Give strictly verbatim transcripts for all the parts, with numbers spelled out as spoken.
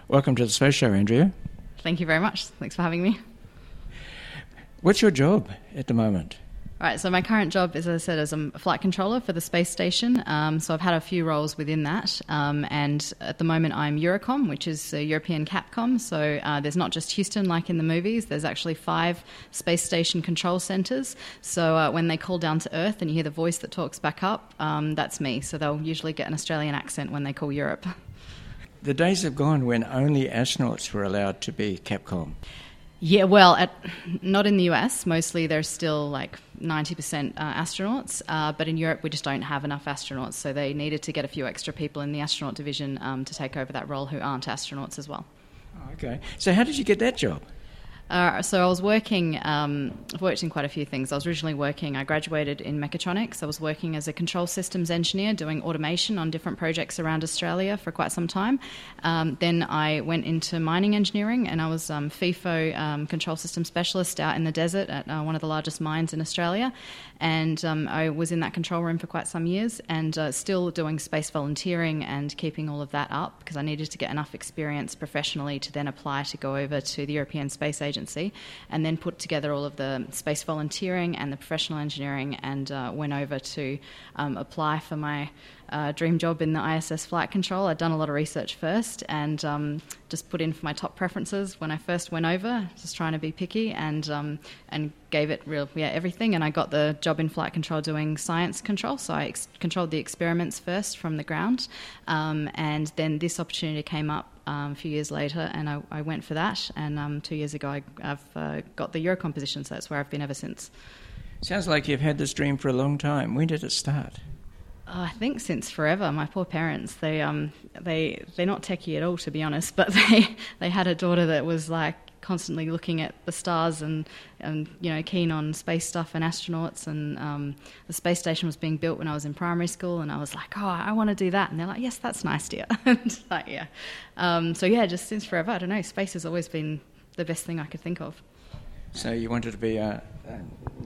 Welcome to the Space Show, Andrea. Thank you very much. Thanks for having me. What's your job at the moment? All right, so my current job, as I said, is I'm a flight controller for the space station. Um, so I've had a few roles within that. Um, and at the moment, I'm Eurocom, which is a European Capcom. So uh, there's not just Houston like in the movies. There's actually five space station control centres. So uh, when they call down to Earth and you hear the voice that talks back up, um, that's me. So they'll usually get an Australian accent when they call Europe. The days have gone when only astronauts were allowed to be Capcom. Yeah, well, at, not in the U S. Mostly there's still like ninety percent uh, astronauts, uh, but in Europe we just don't have enough astronauts, so they needed to get a few extra people in the astronaut division um, to take over that role who aren't astronauts as well. Oh, okay. So how did you get that job? Uh, so I was working, um, I've worked in quite a few things. I was originally working, I graduated in mechatronics. I was working as a control systems engineer doing automation on different projects around Australia for quite some time. Um, then I went into mining engineering and I was um, FIFO um, control system specialist out in the desert at uh, one of the largest mines in Australia. And um, I was in that control room for quite some years and uh, still doing space volunteering and keeping all of that up because I needed to get enough experience professionally to then apply to go over to the European Space Agency and then put together all of the space volunteering and the professional engineering and uh, went over to um, apply for my uh, dream job in the I S S flight control. I'd done a lot of research first and um, just put in for my top preferences when I first went over, just trying to be picky and um, and gave it real yeah everything, and I got the job in flight control doing science control. So I ex- controlled the experiments first from the ground, um, and then this opportunity came up um, a few years later, and I, I went for that. And um, two years ago, I, I've uh, got the Eurocom position, so that's where I've been ever since. Sounds like you've had this dream for a long time. When did it start? Oh, I think since forever. My poor parents, they um they they're not techie at all, to be honest, but they they had a daughter that was like constantly looking at the stars and, and you know, keen on space stuff and astronauts, and um, the space station was being built when I was in primary school, and I was like, oh, I want to do that, and they're like, yes, that's nice, dear. And like, yeah. Um, so yeah, just since forever, I don't know, space has always been the best thing I could think of. So you wanted to be a, a,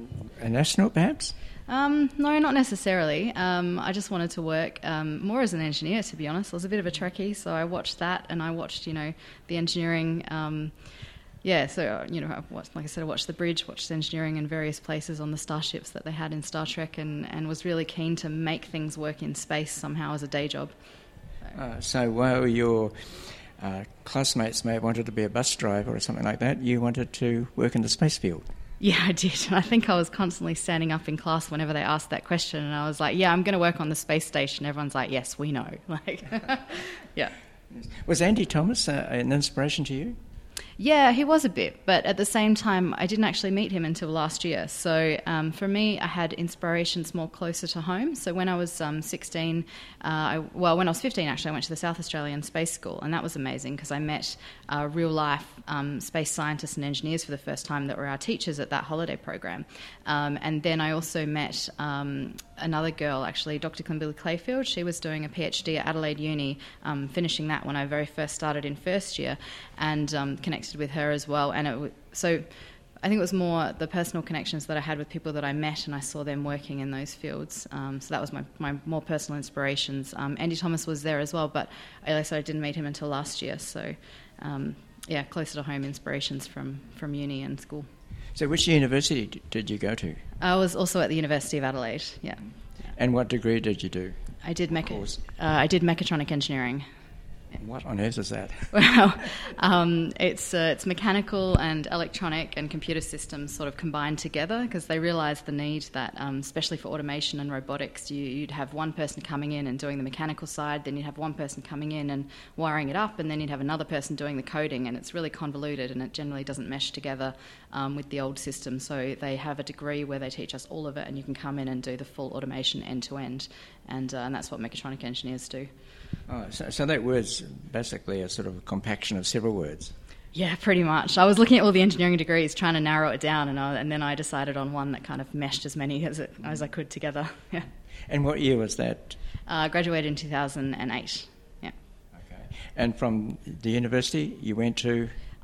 an astronaut, perhaps? Um, no, not necessarily. Um, I just wanted to work um, more as an engineer, to be honest. I was a bit of a Trekkie, so I watched that, and I watched, you know, the engineering. Um, yeah, so, you know, I watched, like I said, I watched the bridge, watched engineering in various places on the starships that they had in Star Trek, and, and was really keen to make things work in space somehow as a day job. So, uh, so while your uh, classmates may have wanted to be a bus driver or something like that, you wanted to work in the space field. Yeah, I did. I think I was constantly standing up in class whenever they asked that question, and I was like, yeah, I'm going to work on the space station. Everyone's like, yes, we know. Like, yeah. Was Andy Thomas uh, an inspiration to you? Yeah, he was a bit, but at the same time, I didn't actually meet him until last year. So um, for me, I had inspirations more closer to home. So when I was um, sixteen, uh, I, well, when I was fifteen, actually, I went to the South Australian Space School, and that was amazing because I met uh, real-life um, space scientists and engineers for the first time that were our teachers at that holiday program. Um, and then I also met um, another girl, actually, Doctor Kimberly Clayfield. She was doing a PhD at Adelaide Uni, um, finishing that when I very first started in first year, and um, connected with her as well. And it w- so I think it was more the personal connections that I had with people that I met, and I saw them working in those fields. Um, so that was my, my more personal inspirations. Um, Andy Thomas was there as well, but I, so I didn't meet him until last year. So um, yeah, closer to home inspirations from, from uni and school. So which university d- did you go to? I was also at the University of Adelaide, yeah. And what degree did you do? I did mecha- uh, I did mechatronic engineering. What on earth is that? Well, um, it's uh, it's mechanical and electronic and computer systems sort of combined together because they realised the need that, um, especially for automation and robotics, you, you'd have one person coming in and doing the mechanical side, then you'd have one person coming in and wiring it up, and then you'd have another person doing the coding, and it's really convoluted and it generally doesn't mesh together um, with the old system. So they have a degree where they teach us all of it, and you can come in and do the full automation end to end, and uh, and that's what mechatronic engineers do. Oh, so, so that word's basically a sort of compaction of several words. Yeah, pretty much. I was looking at all the engineering degrees, trying to narrow it down, and, I, and then I decided on one that kind of meshed as many as, it, as I could together. Yeah. And what year was that? I uh, graduated in two thousand eight. Yeah. Okay. And from the university, you went to?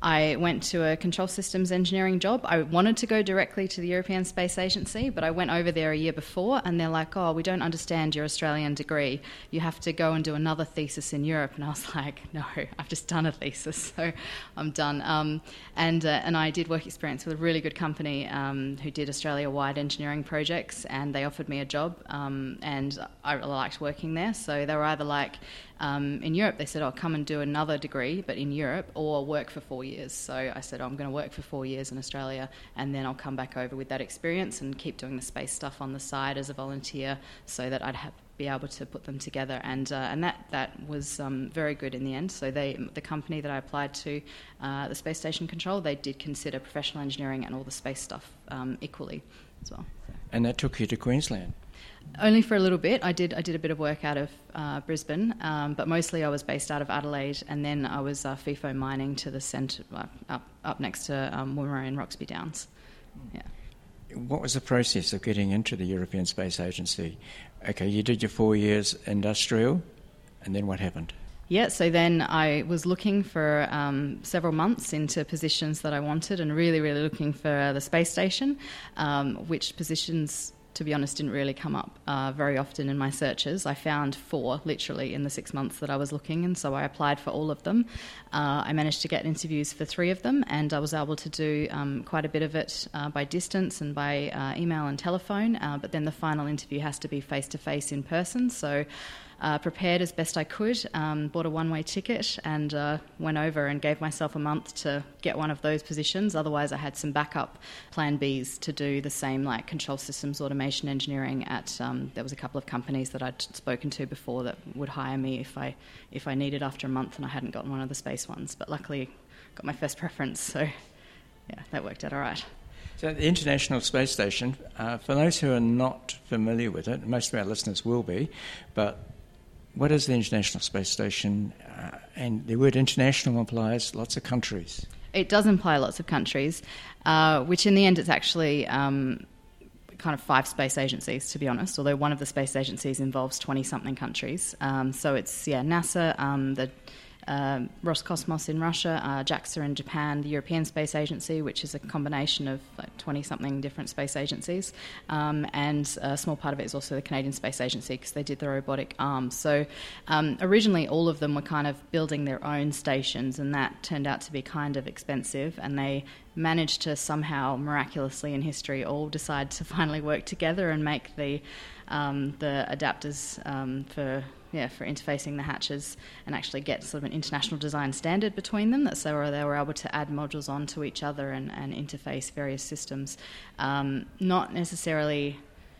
I went to a control systems engineering job. I wanted to go directly to the European Space Agency, but I went over there a year before, and they're like, oh, we don't understand your Australian degree. You have to go and do another thesis in Europe. And I was like, no, I've just done a thesis, so I'm done. Um, and, uh, and I did work experience with a really good company um, who did Australia-wide engineering projects, and they offered me a job, um, and I really liked working there. So they were either like, Um, in Europe, they said, oh, come and do another degree, but in Europe, or work for four years. So I said, oh, I'm going to work for four years in Australia, and then I'll come back over with that experience and keep doing the space stuff on the side as a volunteer so that I'd have, be able to put them together. And uh, and that, that was um, very good in the end. So they, the company that I applied to, uh, the Space Station Control, they did consider professional engineering and all the space stuff um, equally as well. So. And that took you to Queensland? Only for a little bit. I did I did a bit of work out of uh, Brisbane, um, but mostly I was based out of Adelaide, and then I was uh, FIFO mining to the centre, uh, up up next to um, Woomera and Roxby Downs. Yeah. What was the process of getting into the European Space Agency? Okay, you did your four years industrial, and then what happened? Yeah, so then I was looking for um, several months into positions that I wanted, and really, really looking for the space station, um, which positions, to be honest, didn't really come up uh, very often in my searches. I found four, literally, in the six months that I was looking, and so I applied for all of them. Uh, I managed to get interviews for three of them, and I was able to do um, quite a bit of it uh, by distance and by uh, email and telephone, uh, but then the final interview has to be face-to-face in person, so Uh, prepared as best I could, um, bought a one-way ticket and uh, went over and gave myself a month to get one of those positions. Otherwise, I had some backup plan Bs to do the same, like control systems automation engineering at, um, there was a couple of companies that I'd spoken to before that would hire me if I if I needed after a month and I hadn't gotten one of the space ones. But luckily, got my first preference, so yeah, that worked out all right. So the International Space Station, uh, for those who are not familiar with it, most of our listeners will be, but what is the International Space Station? Uh, and the word international implies lots of countries. It does imply lots of countries, uh, which in the end it's actually um, kind of five space agencies, to be honest, although one of the space agencies involves twenty-something countries. Um, so it's, yeah, NASA, um, the Uh, Roscosmos in Russia, uh, JAXA in Japan, the European Space Agency, which is a combination of like twenty-something different space agencies, um, and a small part of it is also the Canadian Space Agency because they did the robotic arm. So um, originally all of them were kind of building their own stations, and that turned out to be kind of expensive, and they managed to somehow miraculously in history all decide to finally work together and make the um, the adapters um, for yeah for interfacing the hatches and actually get sort of an international design standard between them, that so they were able to add modules onto each other and, and interface various systems. Um, not necessarily...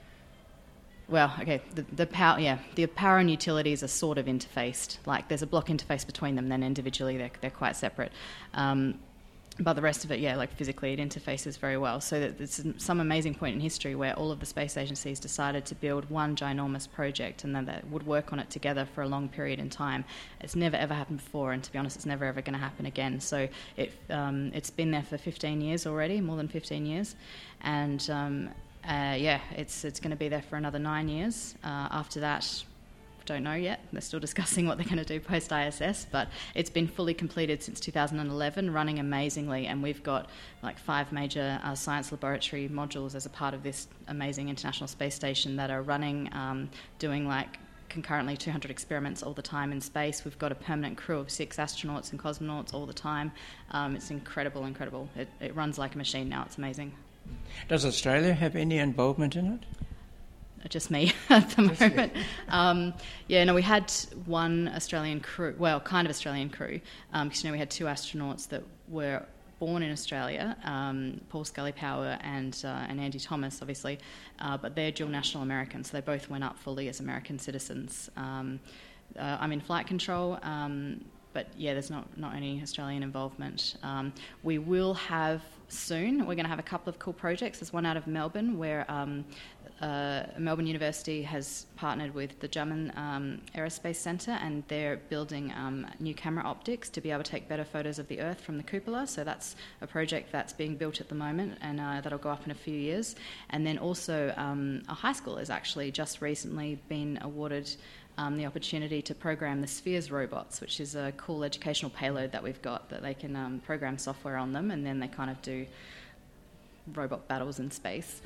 Well, okay, the, the power, yeah, the power and utilities are sort of interfaced. Like there's a block interface between them, then individually they're, they're quite separate. Um, But the rest of it, yeah, like physically it interfaces very well. So that it's some amazing point in history where all of the space agencies decided to build one ginormous project and then they would work on it together for a long period in time. It's never ever happened before, and to be honest, it's never ever going to happen again. So it, um, it's been there for fifteen years already, more than fifteen years. And um, uh, yeah, it's, it's going to be there for another nine years. Uh, after that... Don't know yet. They're still discussing what they're going to do post I S S, but it's been fully completed since two thousand eleven, running amazingly, and we've got like five major uh, science laboratory modules as a part of this amazing International Space Station that are running, um, doing like concurrently two hundred experiments all the time in space. We've got a permanent crew of six astronauts and cosmonauts all the time. Um, it's incredible, incredible. It, it runs like a machine now. It's amazing. Does Australia have any involvement in it? Just me at the moment. Um, yeah, no, we had one Australian crew, well, kind of Australian crew, because, um, you know, we had two astronauts that were born in Australia, um, Paul Scully-Power and, uh, and Andy Thomas, obviously, uh, but they're dual national Americans, so they both went up fully as American citizens. Um, uh, I'm in flight control, um, but yeah, there's not, not any Australian involvement. Um, we will have soon, we're going to have a couple of cool projects. There's one out of Melbourne where um, uh, Melbourne University has partnered with the German um, Aerospace Centre, and they're building um, new camera optics to be able to take better photos of the Earth from the cupola. So that's a project that's being built at the moment, and uh, that'll go up in a few years. And then also um, a high school has actually just recently been awarded um, the opportunity to program the Spheres robots, which is a cool educational payload that we've got that they can um, program software on them, and then they kind of do robot battles in space.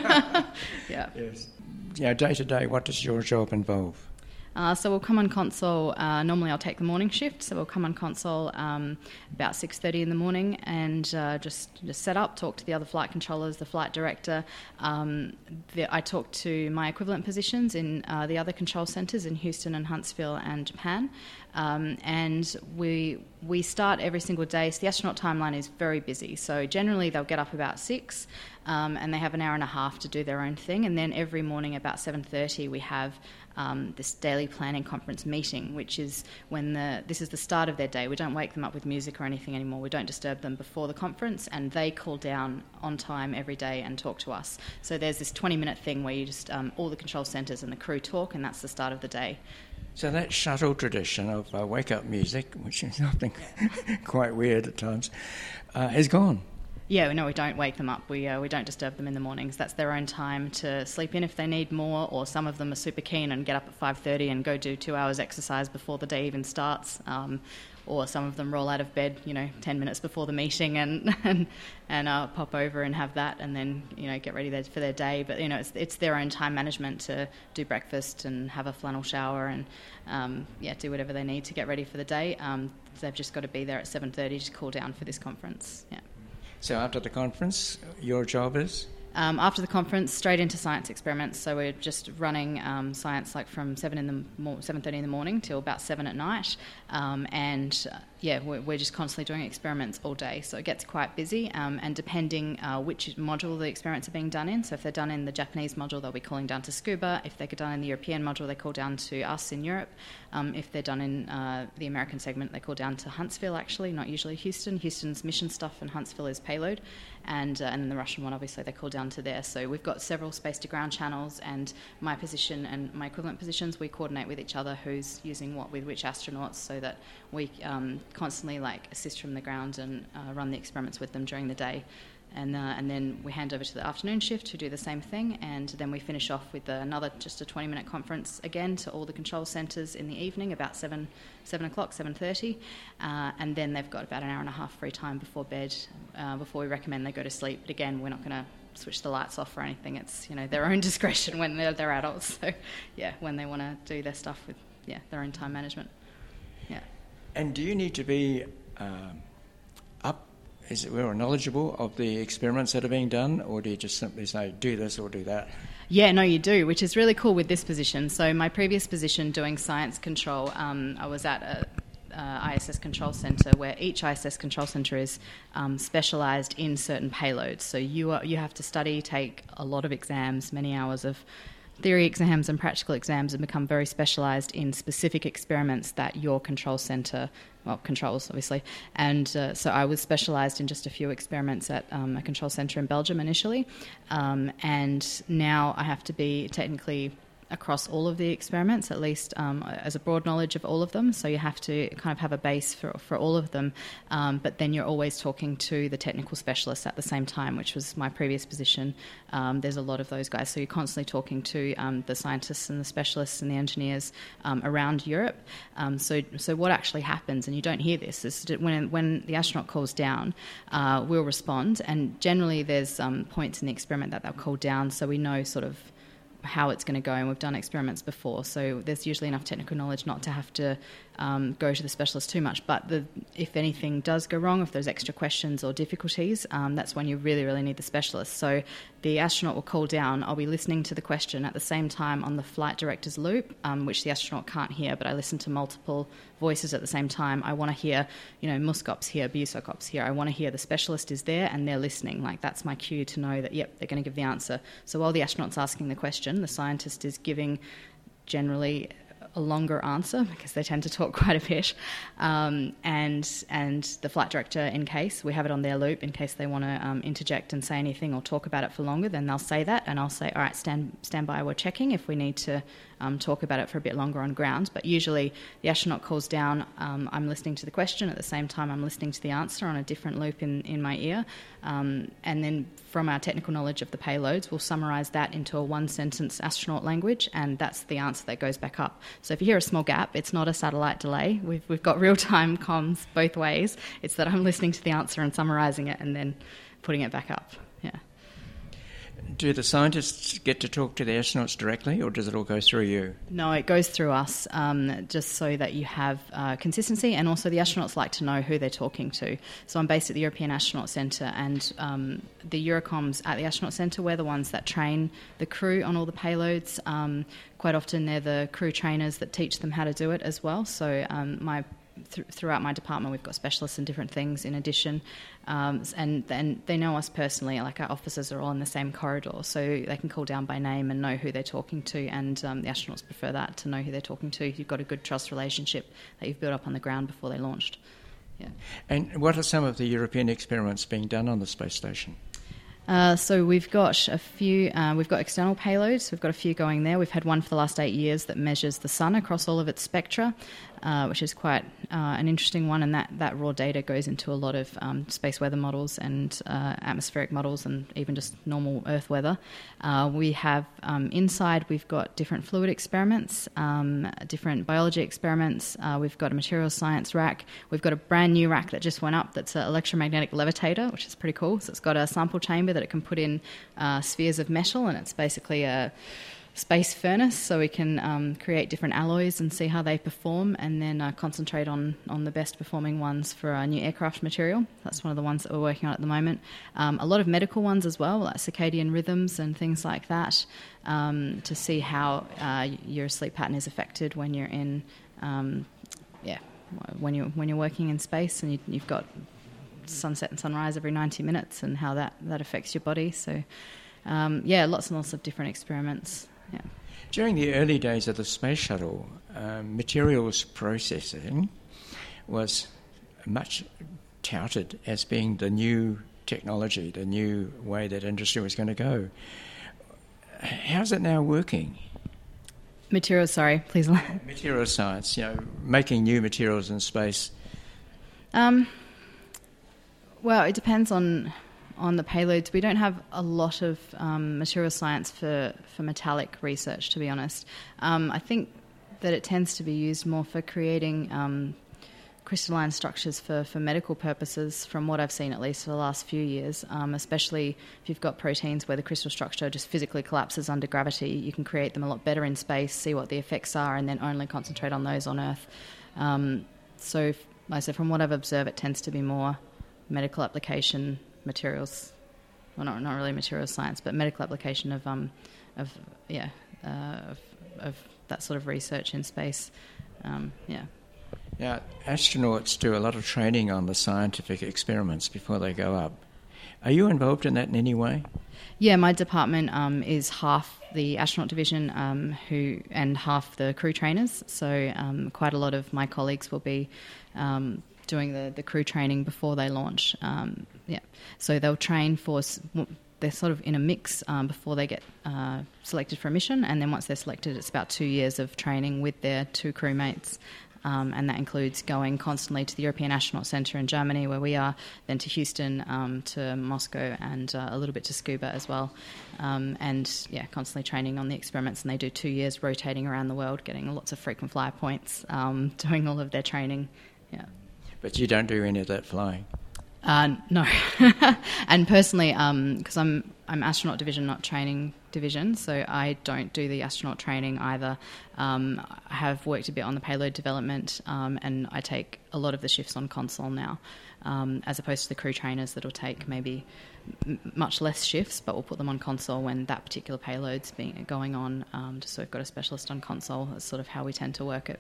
Yeah. Yes. Yeah, day to day, what does your job involve? Uh, so we'll come on console, uh, normally I'll take the morning shift, so we'll come on console um, about six thirty in the morning and uh, just, just set up, talk to the other flight controllers, the flight director. Um, the, I talk to my equivalent positions in uh, the other control centres in Houston and Huntsville and Japan. Um, and we we start every single day. So the astronaut timeline is very busy. So generally they'll get up about six um, and they have an hour and a half to do their own thing. And then every morning about seven thirty we have um, this daily planning conference meeting, which is when the this is the start of their day. We don't wake them up with music or anything anymore. We don't disturb them before the conference, and they call down on time every day and talk to us. So there's this twenty minute thing where you just um, all the control centres and the crew talk, and that's the start of the day. So that shuttle tradition of uh, wake-up music, which is something quite weird at times, uh, is gone. Yeah, no, we don't wake them up. We uh, we don't disturb them in the mornings. That's their own time to sleep in if they need more, or some of them are super keen and get up at five thirty and go do two hours exercise before the day even starts. Um, or some of them roll out of bed, you know, ten minutes before the meeting and and, and uh, pop over and have that, and then, you know, get ready there for their day. But, you know, it's it's their own time management to do breakfast and have a flannel shower and, um, yeah, do whatever they need to get ready for the day. Um, they've just got to be there at seven thirty to cool down for this conference, yeah. So after the conference, your job is? Um, after the conference, straight into science experiments. So we're just running um, science like from seven in the mo- seven thirty in the morning till about seven at night, um, and uh, yeah, we're, we're just constantly doing experiments all day. So it gets quite busy, um, and depending uh, which module the experiments are being done in. So if they're done in the Japanese module, they'll be calling down to Scuba. If they're done in the European module, they call down to us in Europe. Um, if they're done in uh, the American segment, they call down to Huntsville. Actually, not usually Houston. Houston's mission stuff, and Huntsville is payload. And uh, and then the Russian one, obviously, they call down to there. So we've got several space-to-ground channels, and my position and my equivalent positions, we coordinate with each other who's using what with which astronauts, so that we um, constantly like assist from the ground and uh, run the experiments with them during the day. And, uh, and then we hand over to the afternoon shift who do the same thing, and then we finish off with another just a twenty minute conference again to all the control centres in the evening about seven seven o'clock, seven thirty, uh, and then they've got about an hour and a half free time before bed, uh, before we recommend they go to sleep. But again, we're not going to switch the lights off or anything. It's, you know, their own discretion when they're they're adults. So yeah, when they want to do their stuff with yeah their own time management. Yeah. And do you need to be um, up? Is it well knowledgeable of the experiments that are being done, or do you just simply say, do this or do that? Yeah, no, you do, which is really cool with this position. So my previous position doing science control, um, I was at a uh, I S S control centre where each I S S control centre is um, specialised in certain payloads. So you are, you have to study, take a lot of exams, many hours of theory exams and practical exams, and become very specialised in specific experiments that your control centre, well, controls, obviously. And uh, so I was specialised in just a few experiments at um, a control centre in Belgium initially. Um, and now I have to be technically across all of the experiments, at least um, as a broad knowledge of all of them. So you have to kind of have a base for, for all of them. Um, but then you're always talking to the technical specialists at the same time, which was my previous position. Um, there's a lot of those guys. So you're constantly talking to um, the scientists and the specialists and the engineers um, around Europe. Um, so so what actually happens, and you don't hear this, is that when, when the astronaut calls down, uh, we'll respond. And generally there's um, points in the experiment that they'll call down, so we know sort of how it's going to go, and we've done experiments before, so there's usually enough technical knowledge not to have to um, go to the specialist too much. But the, if anything does go wrong, if there's extra questions or difficulties, um, that's when you really, really need the specialist. So the astronaut will call down, I'll be listening to the question at the same time on the flight director's loop, um, which the astronaut can't hear, but I listen to multiple voices at the same time. I want to hear, you know, Muskop's here, Biusokop's here. I want to hear the specialist is there and they're listening. Like, that's my cue to know that, yep, they're going to give the answer. So while the astronaut's asking the question, the scientist is giving generally a longer answer, because they tend to talk quite a bit, um, and and the flight director, in case we have it on their loop, in case they want to um, interject and say anything or talk about it for longer, then they'll say that, and I'll say, all right, stand stand by, we're checking if we need to um, talk about it for a bit longer on ground. But usually the astronaut calls down, um, I'm listening to the question, at the same time I'm listening to the answer on a different loop in, in my ear. Um, and then from our technical knowledge of the payloads, we'll summarise that into a one-sentence astronaut language, and that's the answer that goes back up. So if you hear a small gap, it's not a satellite delay. We've, we've got real-time comms both ways. It's that I'm listening to the answer and summarising it and then putting it back up. Yeah. Do the scientists get to talk to the astronauts directly, or does it all go through you? No, it goes through us, um, just so that you have uh, consistency, and also the astronauts like to know who they're talking to. So I'm based at the European Astronaut Centre, and um, the Eurocoms at the Astronaut Centre, we're the ones that train the crew on all the payloads. Um, quite often they're the crew trainers that teach them how to do it as well. So um, my Th- throughout my department, we've got specialists in different things in addition, um, and then they know us personally. Like our officers are all in the same corridor, so they can call down by name and know who they're talking to, and um, the astronauts prefer that, to know who they're talking to. You've got a good trust relationship that you've built up on the ground before they launched. Yeah. And what are some of the European experiments being done on the space station? Uh, so we've got a few, uh, we've got external payloads, we've got a few going there. We've had one for the last eight years that measures the sun across all of its spectra, uh, which is quite uh, an interesting one, and that, that raw data goes into a lot of um, space weather models and uh, atmospheric models and even just normal Earth weather. Uh, we have um, inside, we've got different fluid experiments, um, different biology experiments, uh, we've got a materials science rack, we've got a brand new rack that just went up that's an electromagnetic levitator, which is pretty cool. So it's got a sample chamber that it can put in uh, spheres of metal, and it's basically a space furnace, so we can um, create different alloys and see how they perform, and then uh, concentrate on, on the best performing ones for our new aircraft material. That's one of the ones that we're working on at the moment. Um, a lot of medical ones as well, like circadian rhythms and things like that, um, to see how uh, your sleep pattern is affected when you're in, um, yeah, when you're when you're working in space, and you, you've got sunset and sunrise every ninety minutes, and how that, that affects your body. So, um, yeah, lots and lots of different experiments. Yeah. During the early days of the space shuttle, um, materials processing was much touted as being the new technology, the new way that industry was going to go. How's it now working? Materials, sorry, please. Material science, you know, making new materials in space. Um. Well, it depends on on the payloads. We don't have a lot of um, material science for, for metallic research, to be honest. Um, I think that it tends to be used more for creating um, crystalline structures for, for medical purposes, from what I've seen at least for the last few years, um, especially if you've got proteins where the crystal structure just physically collapses under gravity. You can create them a lot better in space, see what the effects are, and then only concentrate on those on Earth. Um, so, like I said, from what I've observed, it tends to be more medical application materials, well, not not really materials science, but medical application of um of yeah uh, of, of that sort of research in space. Um, yeah. Now, astronauts do a lot of training on the scientific experiments before they go up. Are you involved in that in any way? Yeah, my department um, is half the astronaut division um, who and half the crew trainers. So um, quite a lot of my colleagues will be Um, doing the, the crew training before they launch. Um, yeah, so they'll train for, they're sort of in a mix um, before they get uh, selected for a mission, and then once they're selected, it's about two years of training with their two crewmates, um, and that includes going constantly to the European Astronaut Centre in Germany, where we are, then to Houston, um, to Moscow, and uh, a little bit to Scuba as well, um, and yeah, constantly training on the experiments, and they do two years rotating around the world, getting lots of frequent flyer points, um, doing all of their training, yeah. But you don't do any of that flying? Uh, no. And personally, because um, I'm I'm astronaut division, not training division, so I don't do the astronaut training either. Um, I have worked a bit on the payload development, um, and I take a lot of the shifts on console now, um, as opposed to the crew trainers that'll take maybe m- much less shifts, but we'll put them on console when that particular payload's being going on, um, just so we've got a specialist on console. That's sort of how we tend to work it.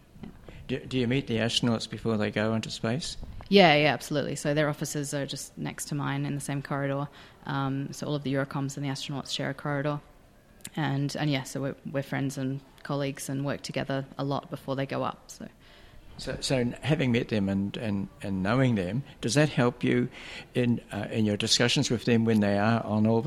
Do, do you meet the astronauts before they go into space? Yeah, yeah, absolutely. So their offices are just next to mine in the same corridor. Um, so all of the Eurocoms and the astronauts share a corridor. And, and yeah, so we're, we're friends and colleagues and work together a lot before they go up. So so, so having met them and, and, and knowing them, does that help you in uh, in your discussions with them when they are on orbit?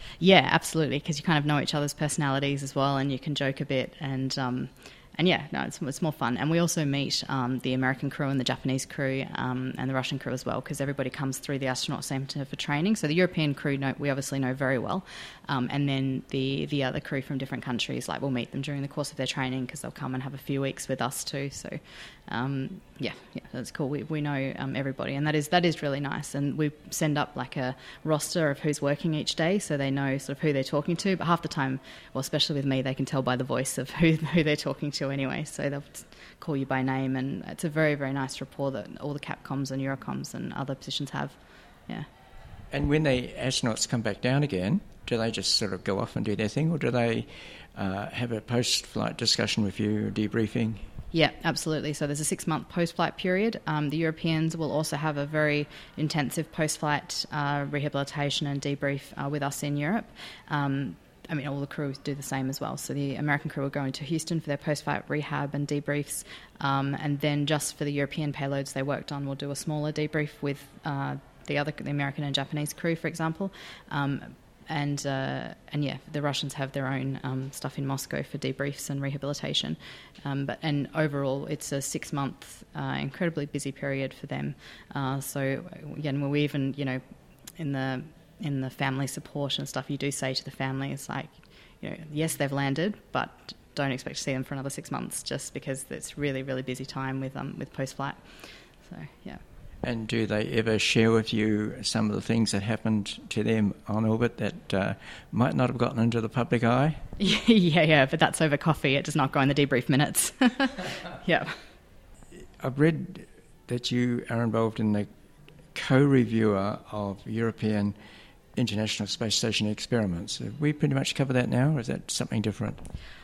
Yeah, absolutely, because you kind of know each other's personalities as well, and you can joke a bit, and um, and yeah, no, it's, it's more fun. And we also meet um, the American crew and the Japanese crew um, and the Russian crew as well, because everybody comes through the astronaut centre for training. So the European crew know, we obviously know very well, um, and then the the other crew from different countries, like we'll meet them during the course of their training because they'll come and have a few weeks with us too. So um, yeah, yeah, that's cool. We we know um, everybody, and that is that is really nice. And we send up like a roster of who's working each day, so they know sort of who they're talking to. But half the time, well, especially with me, they can tell by the voice of who who they're talking to anyway. So they'll call you by name, and it's a very very nice rapport that all the Capcoms and Eurocoms and other positions have. Yeah. And when the astronauts come back down again, do they just sort of go off and do their thing, or do they uh, have a post-flight discussion with you, debriefing? Yeah, absolutely. So there's a six-month post-flight period. Um, the Europeans will also have a very intensive post-flight uh, rehabilitation and debrief uh, with us in Europe. Um, I mean, all the crew do the same as well. So the American crew will go into Houston for their post-flight rehab and debriefs. Um, and then just for the European payloads they worked on, we'll do a smaller debrief with uh, the other, the American and Japanese crew, for example. Um, and uh, and yeah, the Russians have their own um, stuff in Moscow for debriefs and rehabilitation. Um, but and overall, it's a six-month, uh, incredibly busy period for them. Uh, so again, we even, you know, in the in the family support and stuff, you do say to the families, like, you know, yes, they've landed, but don't expect to see them for another six months, just because it's really, really busy time with um with post-flight. So yeah. And do they ever share with you some of the things that happened to them on orbit that uh, might not have gotten into the public eye? yeah, yeah, but that's over coffee. It does not go in the debrief minutes. yeah. I've read that you are involved in the co-reviewer of European International Space Station experiments. Have we pretty much covered that now, or is that something different?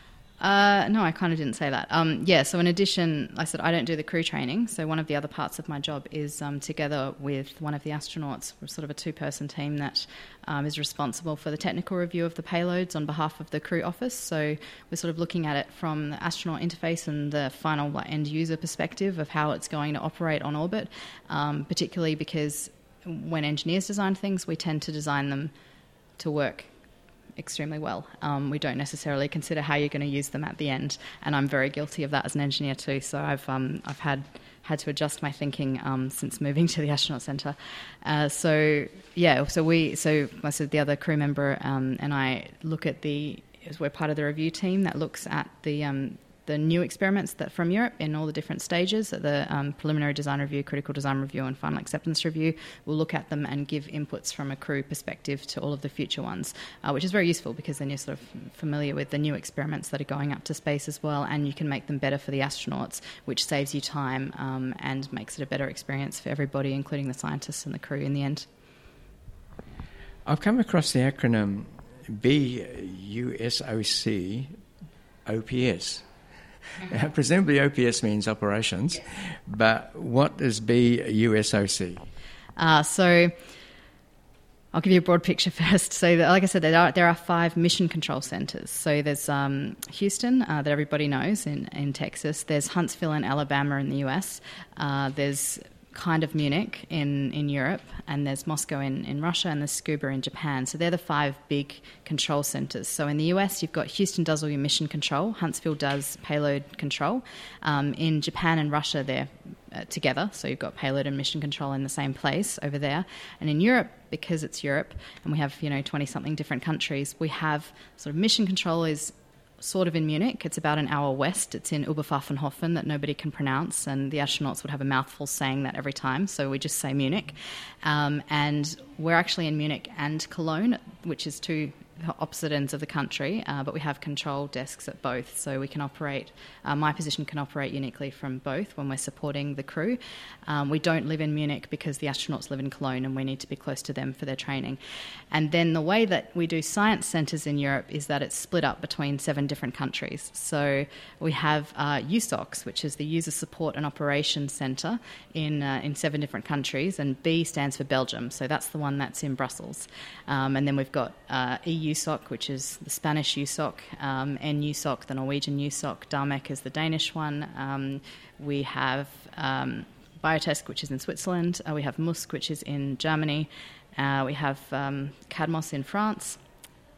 Uh, no, I kind of didn't say that. Um, yeah, so in addition, I said I don't do the crew training, so one of the other parts of my job is um, together with one of the astronauts, we're sort of a two-person team that um, is responsible for the technical review of the payloads on behalf of the crew office. So we're sort of looking at it from the astronaut interface and the final like, end-user perspective of how it's going to operate on orbit, um, particularly because when engineers design things, we tend to design them to work extremely well. Um, we don't necessarily consider how you're going to use them at the end, and I'm very guilty of that as an engineer too. So I've um, I've had had to adjust my thinking um, since moving to the astronaut centre. Uh, so yeah, so we so I said the other crew member um, and I look at the we're part of the review team that looks at the um, the new experiments that from Europe in all the different stages, the um, preliminary design review, critical design review and final acceptance review. We'll look at them and give inputs from a crew perspective to all of the future ones, uh, which is very useful because then you're sort of familiar with the new experiments that are going up to space as well, and you can make them better for the astronauts, which saves you time um, and makes it a better experience for everybody, including the scientists and the crew in the end. I've come across the acronym B U S O C O P S. Uh, presumably O P S means operations, yes. But what is B U S O C? Uh, so I'll give you a broad picture first. So like I said, there are, there are five mission control centres. So there's um, Houston, uh, that everybody knows in, in Texas. There's Huntsville in Alabama in the U S. Uh, there's kind of Munich in, in Europe, and there's Moscow in, in Russia, and there's Tsukuba in Japan. So they're the five big control centres. So in the U S, you've got Houston does all your mission control, Huntsville does payload control. Um, in Japan and Russia, they're uh, together, so you've got payload and mission control in the same place over there. And in Europe, because it's Europe, and we have, you know, twenty-something different countries, we have sort of mission control is sort of in Munich. It's about an hour west. It's in Oberpfaffenhofen that nobody can pronounce, and the astronauts would have a mouthful saying that every time, so we just say Munich. Um, and we're actually in Munich and Cologne, which is two opposite ends of the country, uh, but we have control desks at both, so we can operate, uh, my position can operate uniquely from both when we're supporting the crew. Um, we don't live in Munich because the astronauts live in Cologne and we need to be close to them for their training. And then the way that we do science centres in Europe is that it's split up between seven different countries. So we have uh, U S O C, which is the User Support and Operations Centre in uh, in seven different countries, and B stands for Belgium, so that's the one that's in Brussels. Um, and then we've got uh, E U S O C, which is the Spanish U S O C, um, N U S O C, the Norwegian U S O C, DARMEC is the Danish one. Um, we have um, Biotest, which is in Switzerland. Uh, we have M U S C, which is in Germany. Uh, we have um, CADMOS in France.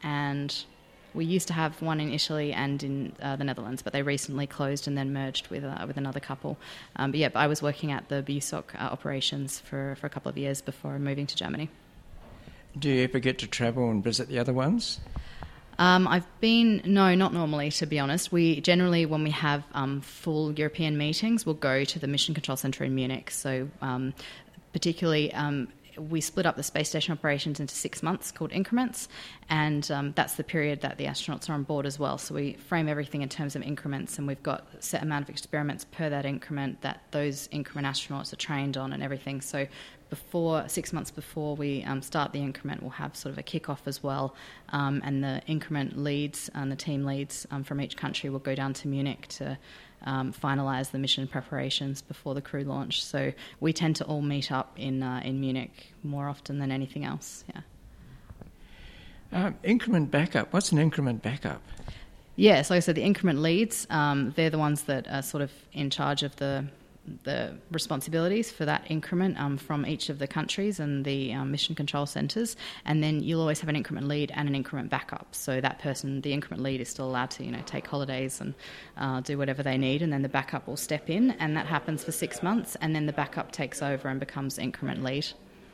and we used to have one in Italy and in uh, the Netherlands, but they recently closed and then merged with uh, with another couple. Um, but yeah, but I was working at the B U S O C uh, operations for, for a couple of years before moving to Germany. Do you ever get to travel and visit the other ones? Um, I've been, no, not normally, to be honest. We generally, when we have um, full European meetings, we'll go to the Mission Control Centre in Munich. So um, particularly... Um, we split up the space station operations into six months called increments, and um, that's the period that the astronauts are on board as well. So we frame everything in terms of increments, and we've got a set amount of experiments per that increment that those increment astronauts are trained on and everything. So before, six months before we um, start the increment, we'll have sort of a kick-off as well, um, and the increment leads and the team leads um, from each country will go down to Munich to Um, finalise the mission preparations before the crew launch. So we tend to all meet up in uh, in Munich more often than anything else. Yeah. Um, increment backup. What's an increment backup? Yeah, so, so the increment leads, um, they're the ones that are sort of in charge of the the responsibilities for that increment um, from each of the countries and the um, mission control centres, and then you'll always have an increment lead and an increment backup. So that person, the increment lead, is still allowed to, you know, take holidays and uh, do whatever they need, and then the backup will step in, and that happens for six months, and then the backup takes over and becomes increment lead.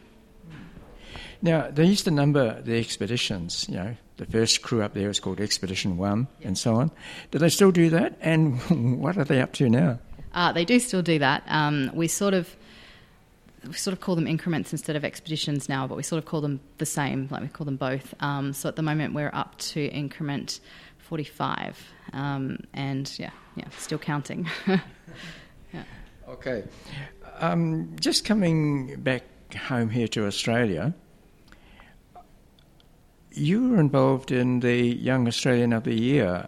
Now, they used to number the expeditions, you know, the first crew up there was called Expedition One, yep, and so on. Do they still do that? And what are they up to now? Uh, they do still do that. Um, we sort of we sort of call them increments instead of expeditions now, but we sort of call them the same, like we call them both. Um, so at the moment we're up to increment forty-five, um, and yeah, yeah, still counting. Yeah. Okay. Um, just coming back home here to Australia, you were involved in the Young Australian of the Year.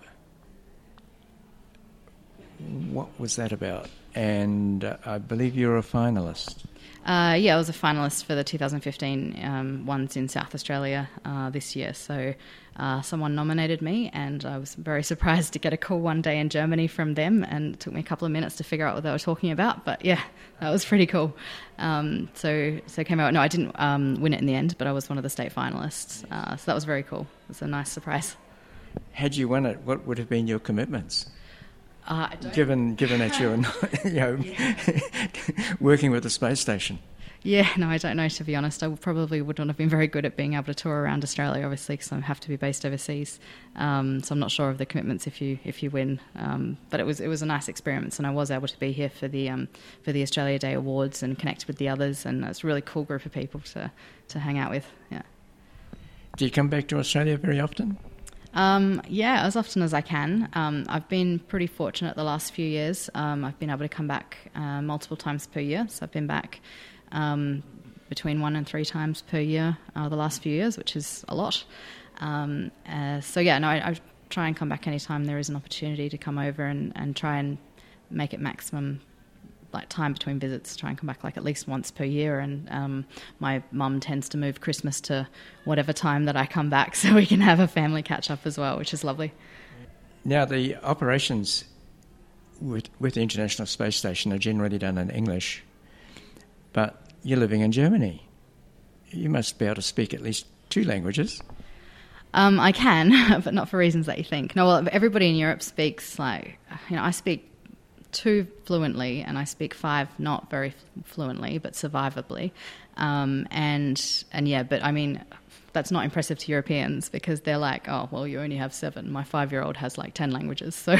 What was that about? And uh, I believe you're a finalist. Uh, yeah, I was a finalist for the two thousand fifteen um, ones in South Australia uh, this year. So uh, someone nominated me, and I was very surprised to get a call one day in Germany from them, and it took me a couple of minutes to figure out what they were talking about. But yeah, that was pretty cool. Um, so so came out. No, I didn't um, win it in the end, but I was one of the state finalists. Uh, so that was very cool. It was a nice surprise. Had you won it, what would have been your commitments? Uh, I don't... Given given that you're you know, working with the space station. Yeah, no, I don't know, to be honest. I probably wouldn't have been very good at being able to tour around Australia, obviously, because I have to be based overseas. Um, so I'm not sure of the commitments if you if you win. Um, but it was it was a nice experience, and I was able to be here for the um, for the Australia Day Awards and connect with the others, and it's a really cool group of people to, to hang out with. Yeah. Do you come back to Australia very often? Um, yeah, as often as I can. Um, I've been pretty fortunate the last few years. Um, I've been able to come back uh, multiple times per year. So I've been back um, between one and three times per year uh, the last few years, which is a lot. Um, uh, so yeah, no, I, I try and come back anytime there is an opportunity to come over and, and try and make it maximum like time between visits, try and come back like at least once per year. And um, my mum tends to move Christmas to whatever time that I come back, so we can have a family catch up as well, which is lovely. Now, the operations with, with the International Space Station are generally done in English, but you're living in Germany. You must be able to speak at least two languages. Um, I can, but not for reasons that you think. No, well, everybody in Europe speaks like, you know, I speak two fluently, and I speak five not very fluently, but survivably. Um, and and yeah, but I mean, that's not impressive to Europeans because they're like, oh, well, you only have seven. My five-year-old has like ten languages. So,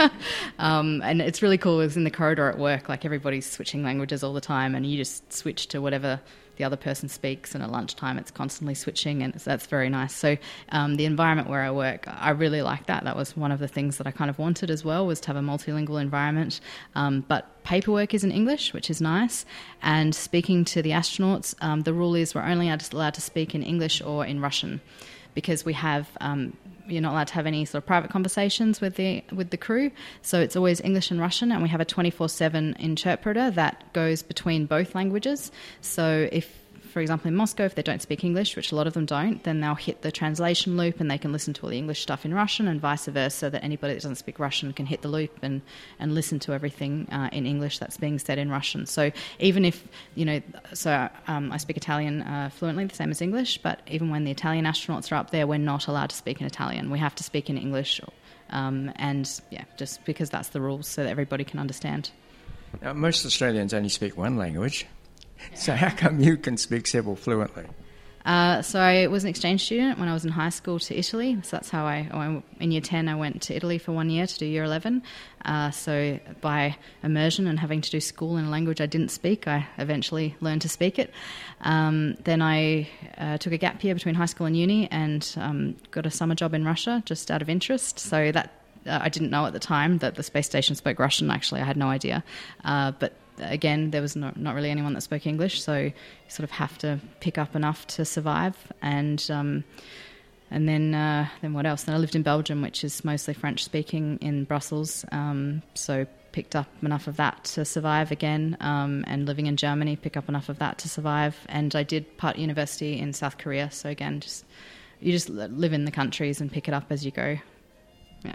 um, and it's really cool. It's in the corridor at work, like everybody's switching languages all the time, and you just switch to whatever the other person speaks, and at lunchtime it's constantly switching, and that's very nice. So um, the environment where I work, I really like that. That was one of the things that I kind of wanted as well, was to have a multilingual environment. Um, but paperwork is in English, which is nice. And speaking to the astronauts, um, the rule is we're only allowed to speak in English or in Russian, because we have um, you're not allowed to have any sort of private conversations with the with the crew. So it's always English and Russian, and we have a twenty-four seven interpreter that goes between both languages. So if for example, in Moscow, if they don't speak English, which a lot of them don't, then they'll hit the translation loop and they can listen to all the English stuff in Russian, and vice versa, so that anybody that doesn't speak Russian can hit the loop and, and listen to everything uh, in English that's being said in Russian. So even if, you know, so um, I speak Italian uh, fluently, the same as English, but even when the Italian astronauts are up there, we're not allowed to speak in Italian. We have to speak in English, um, and yeah, just because that's the rules so that everybody can understand. Now, most Australians only speak one language, so how come you can speak several fluently? Uh, so I was an exchange student when I was in high school to Italy. So that's how I, I in year ten, I went to Italy for one year to do year eleven. Uh, so by immersion and having to do school in a language I didn't speak, I eventually learned to speak it. Um, then I uh, took a gap year between high school and uni and um, got a summer job in Russia just out of interest. So that uh, I didn't know at the time that the space station spoke Russian. Actually, I had no idea. Uh, but again, there was no, not really anyone that spoke English, so you sort of have to pick up enough to survive. And um, and then uh, then what else? Then I lived in Belgium, which is mostly French speaking, in Brussels. Um, so picked up enough of that to survive again. Um, and living in Germany, pick up enough of that to survive. And I did part university in South Korea. So again, just you just live in the countries and pick it up as you go. Yeah.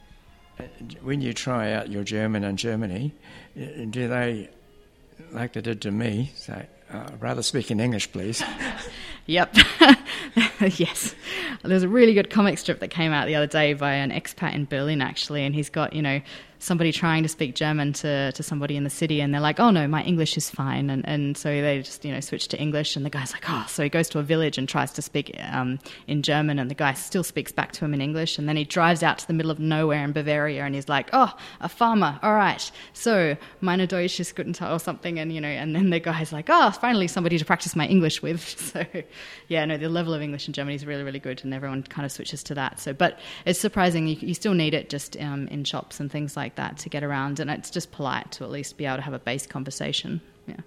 When you try out your German in Germany, do they, like they did to me, say, uh, I'd rather speak in English, please? Yep. Yes. There's a really good comic strip that came out the other day by an expat in Berlin, actually, and he's got, you know, somebody trying to speak German to, to somebody in the city, and they're like, oh no, my English is fine, and, and so they just, you know, switch to English, and the guy's like, oh, so he goes to a village and tries to speak um, in German, and the guy still speaks back to him in English, and then he drives out to the middle of nowhere in Bavaria, and he's like, oh, a farmer, all right, so meine Deutsch ist guten Tag, or something, and, you know, and then the guy's like, oh, finally somebody to practice my English with. So yeah, no, the level of English in Germany is really, really good, and everyone kind of switches to that. So, but it's surprising, you, you still need it just um, in shops and things like that to get around, and it's just polite to at least be able to have a base conversation. Yeah.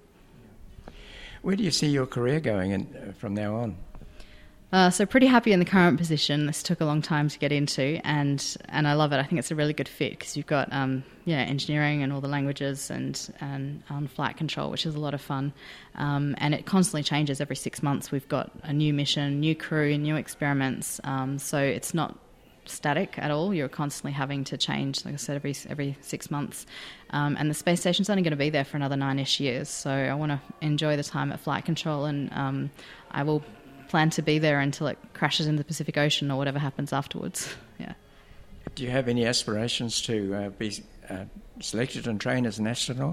Where do you see your career going in, uh, from now on? Uh, so pretty happy in the current position. This took a long time to get into, and and I love it. I think it's a really good fit because you've got um, yeah engineering and all the languages and and um, flight control, which is a lot of fun. Um, and it constantly changes every six months. We've got a new mission, new crew, new experiments. Um, so it's not static at all. You're constantly having to change, like I said, every every six months. Um, and the space station's only going to be there for another nine-ish years. So I want to enjoy the time at flight control, and um, I will plan to be there until it crashes into the Pacific Ocean or whatever happens afterwards. Yeah. Do you have any aspirations to uh, be uh, selected and trained as an astronaut?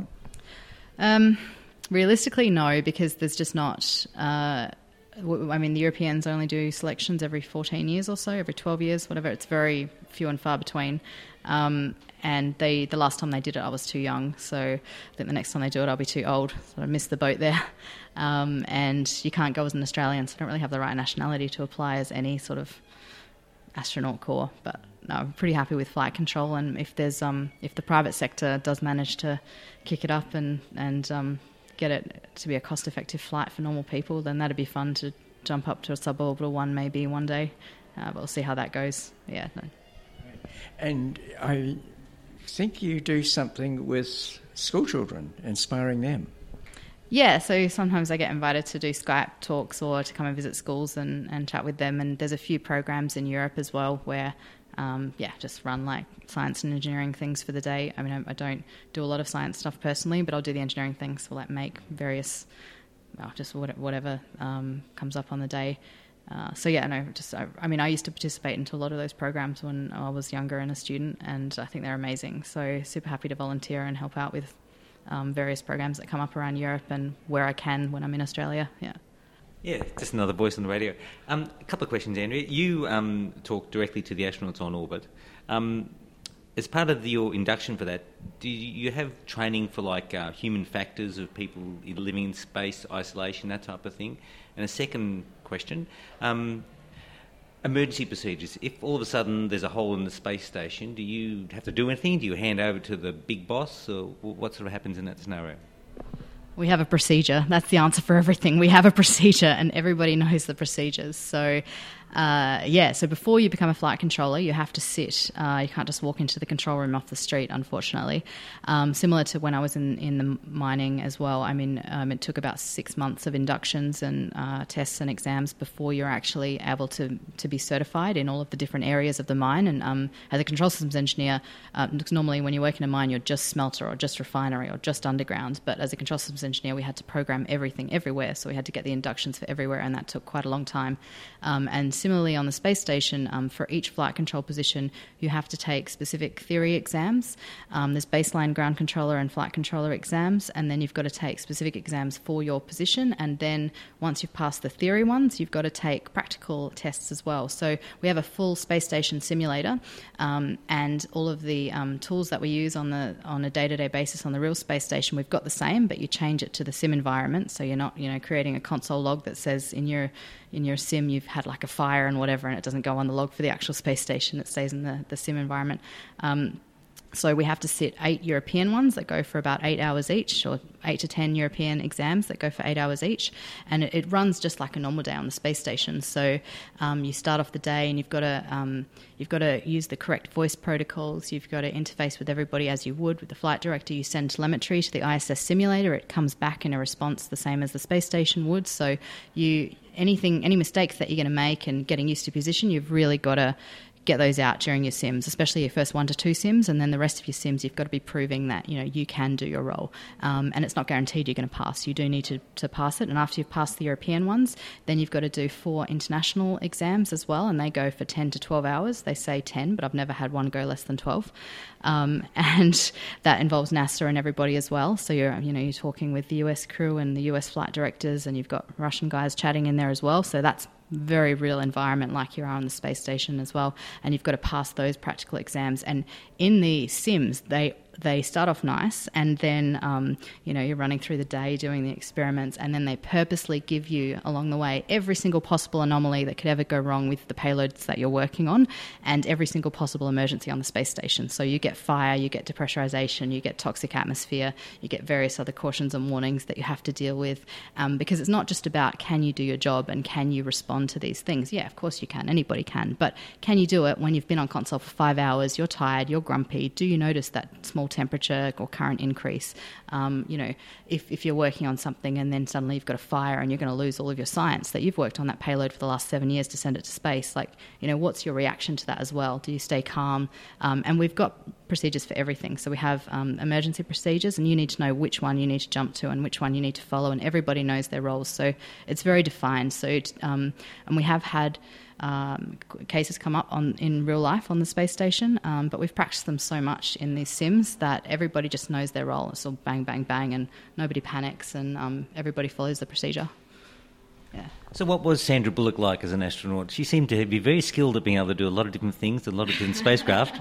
Um, realistically, no, because there's just not... Uh, I mean, the Europeans only do selections every fourteen years or so, every twelve years, whatever. It's very few and far between. Um, and they, the last time they did it, I was too young. So I think the next time they do it, I'll be too old. So I missed the boat there. Um, and you can't go as an Australian, so I don't really have the right nationality to apply as any sort of astronaut corps. But no, I'm pretty happy with flight control. And if there's um, if the private sector does manage to kick it up and and um, get it to be a cost-effective flight for normal people, then that'd be fun to jump up to a suborbital one maybe one day. Uh, but we'll see how that goes. Yeah. No. And I think you do something with school children, inspiring them. Yeah, so sometimes I get invited to do Skype talks or to come and visit schools and, and chat with them. And there's a few programs in Europe as well where, um, yeah, just run like science and engineering things for the day. I mean, I, I don't do a lot of science stuff personally, but I'll do the engineering things. We'll like make various, well, just whatever um, comes up on the day. Uh, so yeah, no, just I, I mean, I used to participate into a lot of those programs when I was younger and a student, and I think they're amazing. So super happy to volunteer and help out with um, various programs that come up around Europe and where I can when I'm in Australia. Yeah. Yeah, just another voice on the radio. Um, a couple of questions, Andrea. You um, talk directly to the astronauts on orbit. Um, as part of the, your induction for that, do you have training for like uh, human factors of people living in space, isolation, that type of thing? And a second question, um, emergency procedures. If all of a sudden there's a hole in the space station, do you have to do anything? Do you hand over to the big boss? Or what sort of happens in that scenario? We have a procedure. That's the answer for everything. We have a procedure, and everybody knows the procedures. So uh, yeah, so before you become a flight controller, you have to sit. Uh, you can't just walk into the control room off the street, unfortunately. Um, similar to when I was in, in the mining as well. I mean, um, it took about six months of inductions and uh, tests and exams before you're actually able to, to be certified in all of the different areas of the mine. And um, as a control systems engineer, uh, normally when you work in a mine, you're just smelter or just refinery or just underground. But as a control systems engineer, we had to program everything everywhere. So we had to get the inductions for everywhere, and that took quite a long time. Um, and similarly on the space station, um, for each flight control position, you have to take specific theory exams. Um, there's baseline ground controller and flight controller exams, and then you've got to take specific exams for your position. And then once you've passed the theory ones, you've got to take practical tests as well. So we have a full space station simulator, um, and all of the um, tools that we use on the on a day-to-day basis on the real space station, we've got the same, but you change it to the sim environment. So you're not, you know, creating a console log that says in your in your sim you've had like a fire and whatever, and it doesn't go on the log for the actual space station. It stays in the, the sim environment. Um, So we have to sit eight European ones that go for about eight hours each, or eight to ten European exams that go for eight hours each. And it, it runs just like a normal day on the space station. So um, you start off the day and you've got to um, you've got to use the correct voice protocols. You've got to interface with everybody as you would with the flight director. You send telemetry to the I S S simulator. It comes back in a response the same as the space station would. So you anything any mistakes that you're going to make and getting used to position, you've really got to get those out during your sims, especially your first one to two sims, and then the rest of your sims you've got to be proving that, you know, you can do your role, um, and it's not guaranteed you're going to pass. You do need to, to pass it, and after you've passed the European ones, then you've got to do four international exams as well, and they go for ten to twelve hours. They say ten, but I've never had one go less than twelve, um, and that involves NASA and everybody as well. So you're, you know, you're talking with the U S crew and the U S flight directors, and you've got Russian guys chatting in there as well. So that's very real environment like you are on the space station as well, and you've got to pass those practical exams. And in the sims, they they start off nice, and then um, you know, you're running through the day doing the experiments, and then they purposely give you along the way every single possible anomaly that could ever go wrong with the payloads that you're working on, and every single possible emergency on the space station. So you get fire, you get depressurization, you get toxic atmosphere, you get various other cautions and warnings that you have to deal with, um, because it's not just about can you do your job and can you respond to these things. Yeah, of course you can, anybody can, but can you do it when you've been on console for five hours, you're tired, you're grumpy? Do you notice that small temperature or current increase? Um, you know, if, if you're working on something and then suddenly you've got a fire and you're going to lose all of your science that you've worked on that payload for the last seven years to send it to space, like, you know, what's your reaction to that as well? Do you stay calm? Um, and we've got procedures for everything. So we have um, emergency procedures, and you need to know which one you need to jump to and which one you need to follow, and everybody knows their roles. So it's very defined. So um, and we have had Um, cases come up on in real life on the space station, um, but we've practiced them so much in these sims that everybody just knows their role. It's all bang, bang, bang, and nobody panics, and um, everybody follows the procedure. Yeah. So what was Sandra Bullock like as an astronaut? She seemed to be very skilled at being able to do a lot of different things, a lot of different spacecraft.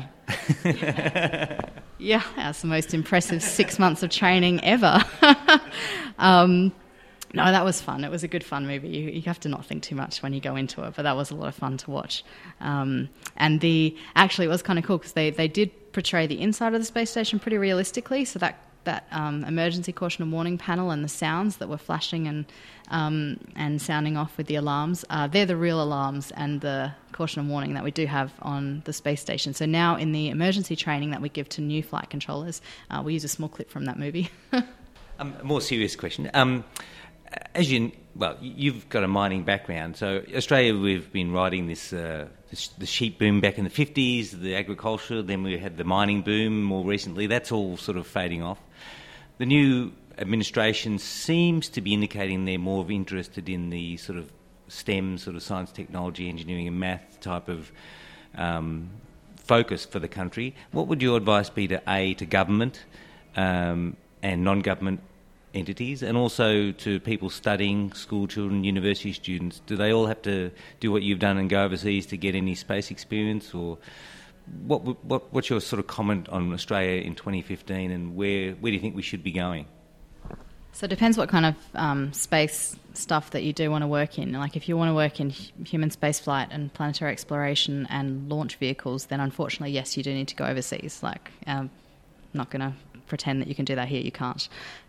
Yeah, that's the most impressive six months of training ever. um, No, that was fun. It was a good fun movie. You, you have to not think too much when you go into it, but that was a lot of fun to watch. Um, and the actually, it was kind of cool because they, they did portray the inside of the space station pretty realistically. So that that um, emergency caution and warning panel and the sounds that were flashing and um, and sounding off with the alarms, uh, they're the real alarms and the caution and warning that we do have on the space station. So now in the emergency training that we give to new flight controllers, uh, we use a small clip from that movie. um, a more serious question. Um, As you well, you've got a mining background. So Australia, we've been riding this uh, the sheep boom back in the fifties, the agriculture. Then we had the mining boom more recently. That's all sort of fading off. The new administration seems to be indicating they're more interested in the sort of STEM, sort of science, technology, engineering, and math type of um, focus for the country. What would your advice be to A, to government um, and non-government entities, and also to people studying, school children, university students? Do they all have to do what you've done and go overseas to get any space experience, or what? What what's your sort of comment on Australia in twenty fifteen, and where where do you think we should be going? So it depends what kind of um, space stuff that you do want to work in. Like if you want to work in human spaceflight and planetary exploration and launch vehicles, then unfortunately, yes, you do need to go overseas. Like, um, I'm not going to pretend that you can do that here. You can't.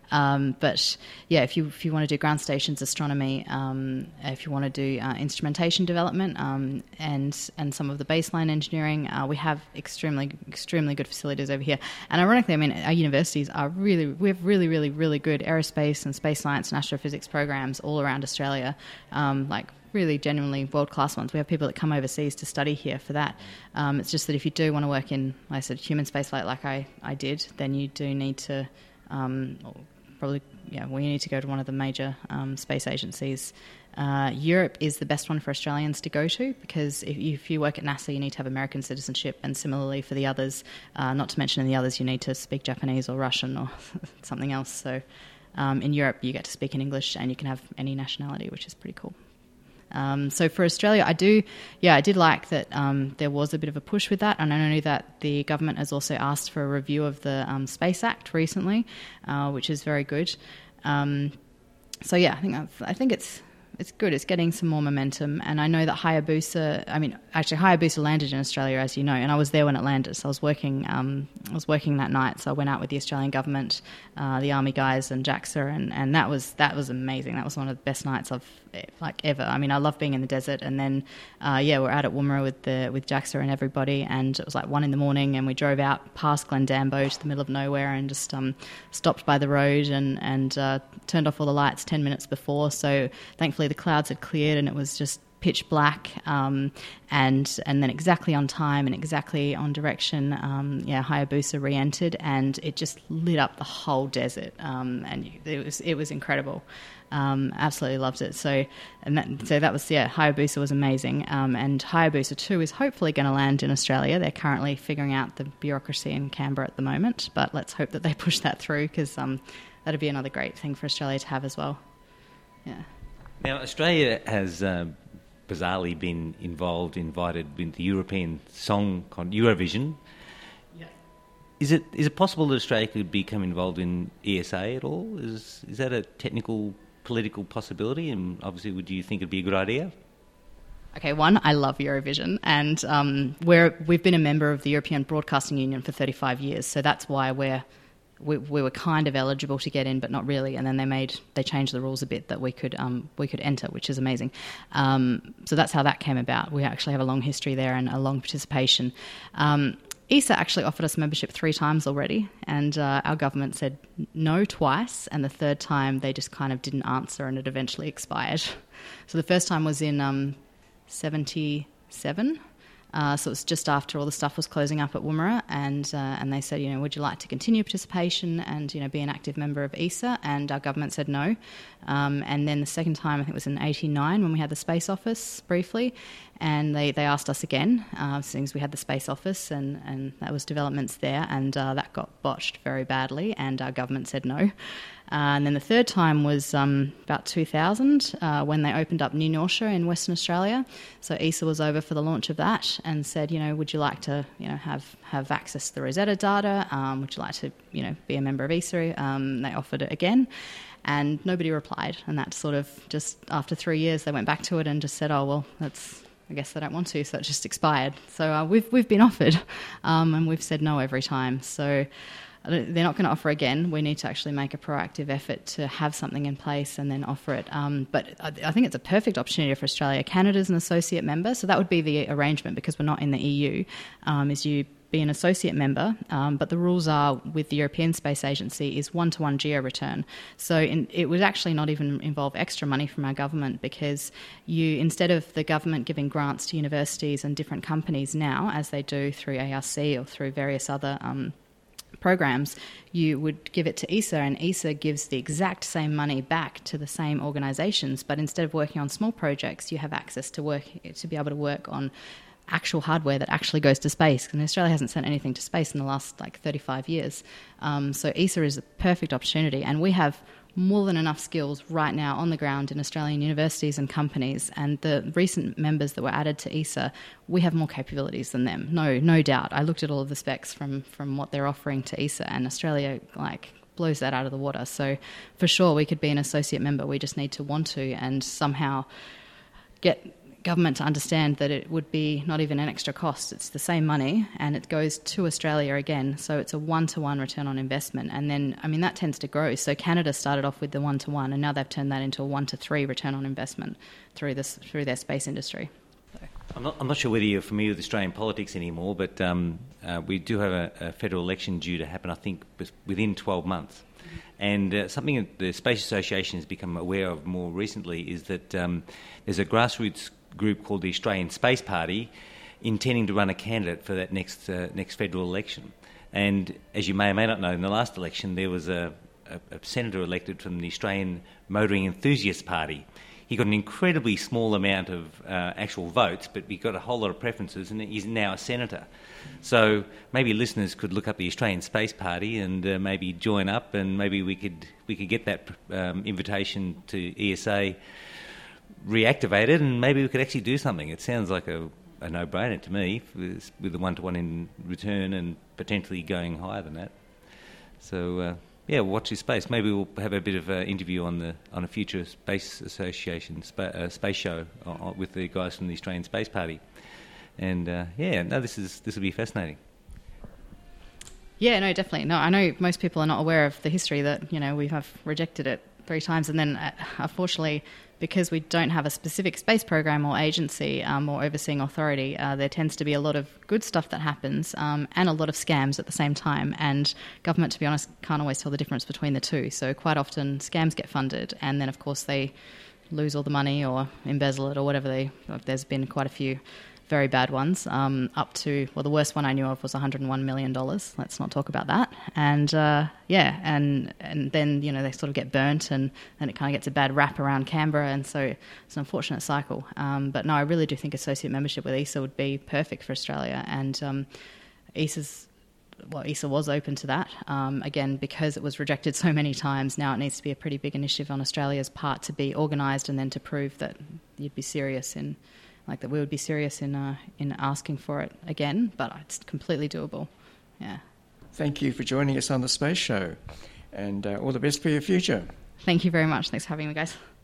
Um, but yeah, if you if you want to do ground stations astronomy, um, if you want to do uh, instrumentation development um, and and some of the baseline engineering, uh, we have extremely extremely good facilities over here. And ironically, I mean, our universities are really we have really really really good aerospace and space science and astrophysics programs all around Australia, um, like really genuinely world-class ones. We have people that come overseas to study here for that. Um, it's just that if you do want to work in, like I said, human spaceflight like I, I did, then you do need to um, probably, yeah, well, you need to go to one of the major um, space agencies. Uh, Europe is the best one for Australians to go to because if you, if you work at NASA, you need to have American citizenship, and similarly for the others, uh, not to mention in the others, you need to speak Japanese or Russian or something else. So um, in Europe, you get to speak in English and you can have any nationality, which is pretty cool. Um, so for Australia, I do, yeah, I did like that um, there was a bit of a push with that, and I know that the government has also asked for a review of the um, Space Act recently, uh, which is very good. Um, so yeah, I think I've, I think it's it's good. It's getting some more momentum, and I know that Hayabusa. I mean, actually, Hayabusa landed in Australia, as you know, and I was there when it landed. So I was working. Um, I was working that night, so I went out with the Australian government, uh, the Army guys, and JAXA, and, and that was that was amazing. That was one of the best nights I've like ever. I mean, I love being in the desert, and then uh, yeah, we're out at Woomera with the with JAXA and everybody, and it was like one in the morning, and we drove out past Glendambo to the middle of nowhere, and just um, stopped by the road and and uh, turned off all the lights ten minutes before. So thankfully the clouds had cleared and it was just pitch black, um, and and then exactly on time and exactly on direction, um, yeah, Hayabusa re-entered, and it just lit up the whole desert, um, and it was it was incredible. Um, absolutely loved it. So and that, so that was yeah, Hayabusa was amazing, um, and Hayabusa two is hopefully going to land in Australia. They're currently figuring out the bureaucracy in Canberra at the moment, but let's hope that they push that through because um, that'd be another great thing for Australia to have as well. Yeah. Now Australia has. Uh, bizarrely been involved, invited in the European Song Con- Eurovision. Yeah. Is it is it possible that Australia could become involved in E S A at all? Is is that a technical, political possibility? And obviously, would you think it'd be a good idea? Okay, one, I love Eurovision, and um, we're we've been a member of the European Broadcasting Union for thirty-five years, so that's why we're. We, we were kind of eligible to get in, but not really. And then they made they changed the rules a bit that we could um, we could enter, which is amazing. Um, so that's how that came about. We actually have a long history there and a long participation. Um, E S A actually offered us membership three times already, and uh, our government said no twice, and the third time they just kind of didn't answer, and it eventually expired. So the first time was in um, seventy-seven. Uh, so it was just after all the stuff was closing up at Woomera, and uh, and they said, you know, would you like to continue participation and, you know, be an active member of E S A? And our government said no. Um, and then the second time, I think it was in eighty-nine when we had the Space Office briefly, and they, they asked us again, uh, since we had the Space Office, and, and that was developments there, and uh, that got botched very badly, and our government said no. Uh, and then the third time was um, about two thousand uh, when they opened up New Norcia in Western Australia. So E S A was over for the launch of that and said, you know, would you like to, you know, have, have access to the Rosetta data? Um, would you like to, you know, be a member of E S A? Um, they offered it again, and nobody replied. And that sort of just after three years, they went back to it and just said, oh well, that's. I guess they don't want to, so it just expired. So uh, we've we've been offered, um, and we've said no every time. So they're not going to offer again. We need to actually make a proactive effort to have something in place and then offer it. Um, but I, I think it's a perfect opportunity for Australia. Canada's an associate member, so that would be the arrangement because we're not in the E U, um, is you be an associate member, um, but the rules are with the European Space Agency is one-to-one geo-return. So in, it would actually not even involve extra money from our government because you, instead of the government giving grants to universities and different companies now, as they do through A R C or through various other um, programs, you would give it to E S A, and E S A gives the exact same money back to the same organisations, but instead of working on small projects, you have access to work to be able to work on actual hardware that actually goes to space. And Australia hasn't sent anything to space in the last like thirty-five years. Um, so E S A is a perfect opportunity, and we have more than enough skills right now on the ground in Australian universities and companies. And the recent members that were added to E S A, we have more capabilities than them. No, no doubt. I looked at all of the specs from from what they're offering to E S A, and Australia like blows that out of the water. So for sure, we could be an associate member. We just need to want to and somehow get. government to understand that it would be not even an extra cost. It's the same money and it goes to Australia again. So it's a one-to-one return on investment. And then, I mean, that tends to grow. So Canada started off with the one-to-one and now they've turned that into a one-to-three return on investment through this through their space industry. So. I'm not, I'm not sure whether you're familiar with Australian politics anymore, but um, uh, we do have a, a federal election due to happen, I think, within twelve months. And uh, something that the Space Association has become aware of more recently is that um, there's a grassroots group called the Australian Space Party intending to run a candidate for that next uh, next federal election. And as you may or may not know, in the last election there was a, a, a senator elected from the Australian Motoring Enthusiast Party. He got an incredibly small amount of uh, actual votes, but he got a whole lot of preferences, and he's now a senator. So maybe listeners could look up the Australian Space Party and uh, maybe join up, and maybe we could we could get that um, invitation to E S A reactivated, and maybe we could actually do something. It sounds like a, a no-brainer to me, with, with the one-to-one in return and potentially going higher than that. So. Uh, Yeah, watch this space. Maybe we'll have a bit of an interview on the on a future Space Association spa, uh, space show uh, with the guys from the Australian Space Party. And uh, yeah, no, this is this will be fascinating. Yeah, no, definitely. No, I know most people are not aware of the history that, you know, we have rejected it three times, and then uh, unfortunately, because we don't have a specific space program or agency um, or overseeing authority, uh, there tends to be a lot of good stuff that happens um, and a lot of scams at the same time. And government, to be honest, can't always tell the difference between the two. So quite often scams get funded and then, of course, they lose all the money or embezzle it or whatever they... There's been quite a few very bad ones, um, up to, well, the worst one I knew of was one hundred one million dollars. Let's not talk about that. And, uh, yeah, and and then, you know, they sort of get burnt and then it kind of gets a bad rap around Canberra, and so it's an unfortunate cycle. Um, but no, I really do think associate membership with E S A would be perfect for Australia, and um, E S A's, well, E S A was open to that. Um, again, because it was rejected so many times, now it needs to be a pretty big initiative on Australia's part to be organised and then to prove that you'd be serious in... like that we would be serious in uh, in asking for it again, but it's completely doable. Yeah. Thank you for joining us on the Space Show, and uh, all the best for your future. Thank you very much. Thanks for having me, guys.